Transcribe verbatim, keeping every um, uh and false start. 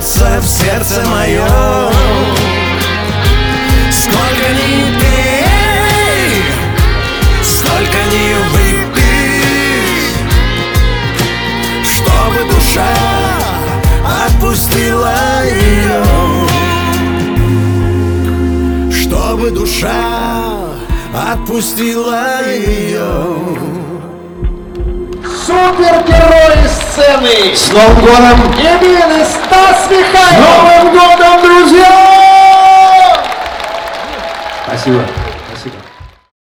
бьется в сердце моем. Сколько ни пей, столько не выпить, чтобы душа отпустила ее, чтобы душа отпустила ее. Супергерои сцены! С Новым годом! Эмин и Стас С Михайлов! Новым годом, друзья! Спасибо.